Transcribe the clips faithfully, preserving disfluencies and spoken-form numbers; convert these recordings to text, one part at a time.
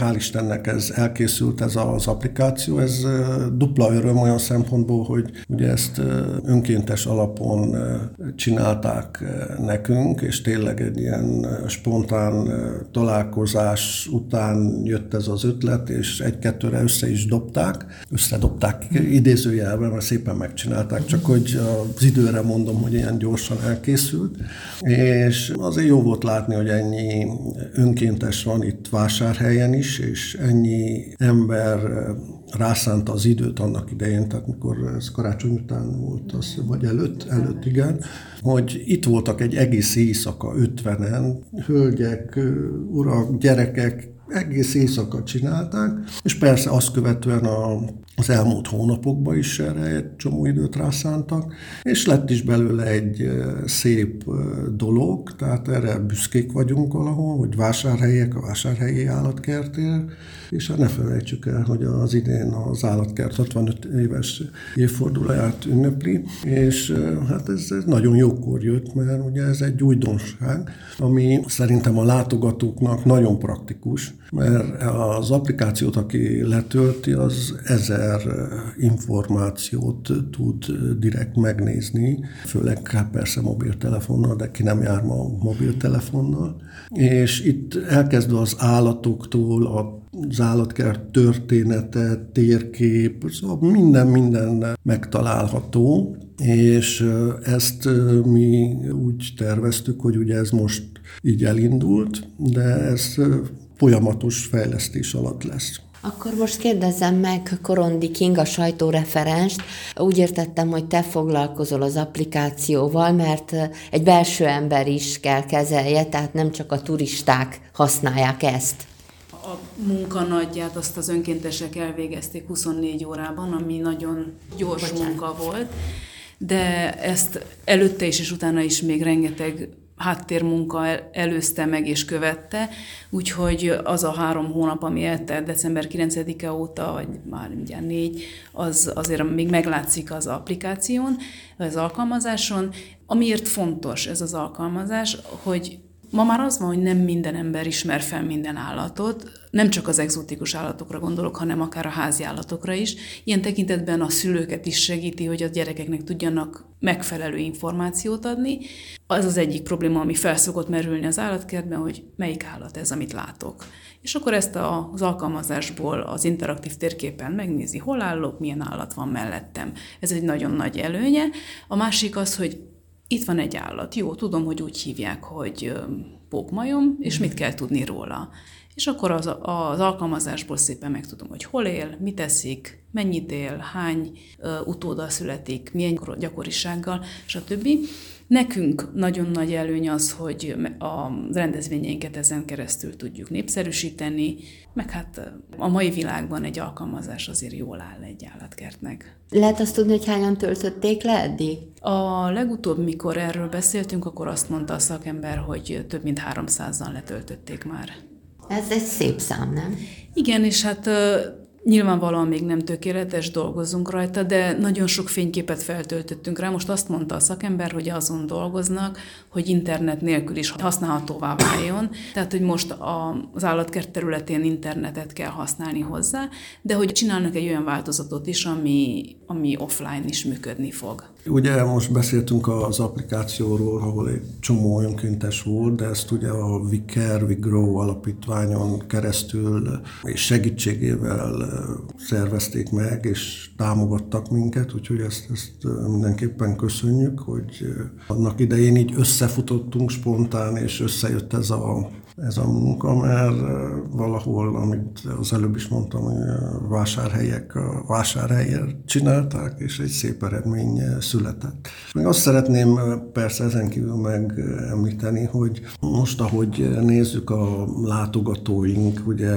hál' Istennek ez elkészült, ez az applikáció, ez dupla öröm olyan szempontból, hogy ugye ezt önkéntes alapon csinálták nekünk, és tényleg egy ilyen spontán találkozás után jött ez az ötlet, és egy-kettőre össze is dobták, összedobták idézőjelben, mert szépen megcsinálták, csak hogy az időre mondom, hogy ilyen gyorsan elkészült, és azért jó volt látni, hogy ennyi önkéntes van itt Vásárhelyen is, és ennyi ember rászánta az időt annak idején, tehát mikor ez karácsony után volt, az, vagy előtt, előtt, igen, hogy itt voltak egy egész éjszaka ötvenen, hölgyek, urak, gyerekek, egész éjszaka csinálták, és persze azt követően a, az elmúlt hónapokban is erre egy csomó időt rászántak, és lett is belőle egy szép dolog, tehát erre büszkék vagyunk valahol, hogy Vásárhelyek, a Vásárhelyi Állatkertért, és hát ne felejtsük el, hogy az idén az állatkert hatvanöt éves évfordulóját ünnepli, és hát ez, ez nagyon jókor jött, mert ugye ez egy újdonság, ami szerintem a látogatóknak nagyon praktikus, mert az applikációt, aki letölti, az ezer információt tud direkt megnézni, főleg hát persze mobiltelefonnal, de ki nem jár ma mobiltelefonnal. És itt elkezdve az állatoktól, az állatkert története, térkép, szóval minden, minden megtalálható, és ezt mi úgy terveztük, hogy ugye ez most így elindult, de ez folyamatos fejlesztés alatt lesz. Akkor most kérdezzem meg Korondi King, a sajtóreferenst. Úgy értettem, hogy te foglalkozol az applikációval, mert egy belső ember is kell kezelje, tehát nem csak a turisták használják ezt. A munkanagyját azt az önkéntesek elvégezték huszonnégy órában, ami nagyon gyors Bocsánat. munka volt, de ezt előtte is és utána is még rengeteg háttérmunka előzte meg és követte, úgyhogy az a három hónap, ami eltelt december kilencedike óta, vagy már mindjárt négy, az azért még meglátszik az applikáción, az alkalmazáson. Amiért fontos ez az alkalmazás, hogy ma már az van, hogy nem minden ember ismer fel minden állatot, nem csak az egzotikus állatokra gondolok, hanem akár a házi állatokra is. Ilyen tekintetben a szülőket is segíti, hogy a gyerekeknek tudjanak megfelelő információt adni. Az az egyik probléma, ami felszokott merülni az állatkertben, hogy melyik állat ez, amit látok. És akkor ezt az alkalmazásból az interaktív térképen megnézi, hol állok, milyen állat van mellettem. Ez egy nagyon nagy előnye. A másik az, hogy itt van egy állat, jó, tudom, hogy úgy hívják, hogy pókmajom, és mit kell tudni róla. És akkor az, az alkalmazásból szépen megtudom, hogy hol él, mit eszik, mennyit él, hány uh, utóda születik, milyen gyakorisággal, stb. Nekünk nagyon nagy előny az, hogy a rendezvényeinket ezen keresztül tudjuk népszerűsíteni, meg hát a mai világban egy alkalmazás azért jól áll egy állatkertnek. Lehet azt tudni, hogy hányan töltötték le eddig? A legutóbb, mikor erről beszéltünk, akkor azt mondta a szakember, hogy több mint háromszázan letöltötték már. Ez egy szép szám, nem? Igen, és hát nyilvánvalóan még nem tökéletes, dolgozunk rajta, de nagyon sok fényképet feltöltöttünk rá. Most azt mondta a szakember, hogy azon dolgoznak, hogy internet nélkül is használhatóvá váljon. Tehát, hogy most az állatkert területén internetet kell használni hozzá, de hogy csinálnak egy olyan változatot is, ami, ami offline is működni fog. Ugye most beszéltünk az applikációról, ahol egy csomó önkéntes volt, de ezt ugye a We Care, We Grow alapítványon keresztül és segítségével szervezték meg, és támogattak minket, úgyhogy ezt, ezt mindenképpen köszönjük, hogy annak idején így összefutottunk spontán, és összejött ez a, ez a munka, mert valahol, amit az előbb is mondtam, hogy Vásárhelyek a Vásárhelyen csinálták, és egy szép eredmény született. Még azt szeretném persze ezen kívül megemlíteni, hogy most, ahogy nézzük a látogatóink, ugye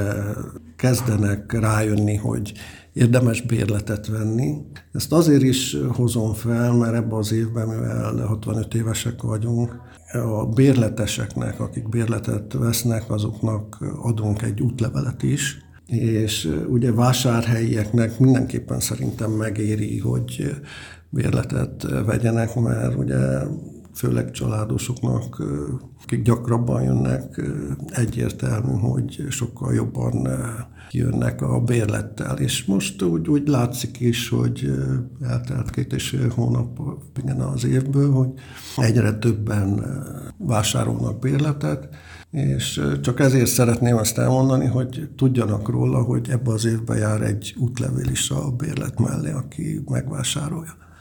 kezdenek rájönni, hogy érdemes bérletet venni. Ezt azért is hozom fel, mert ebben az évben, mivel hatvanöt évesek vagyunk, a bérleteseknek, akik bérletet vesznek, azoknak adunk egy útlevelet is, és ugye vásárhelyieknek mindenképpen szerintem megéri, hogy bérletet vegyenek, mert ugye főleg családosoknak, akik gyakrabban jönnek, egyértelmű, hogy sokkal jobban kijönnek a bérlettel. És most úgy, úgy látszik is, hogy eltelt két és fél hónap igen, az évből, hogy egyre többen vásárolnak bérletet, és csak ezért szeretném azt elmondani, hogy tudjanak róla, hogy ebbe az évben jár egy útlevél is a bérlet mellé, aki megvásárolja.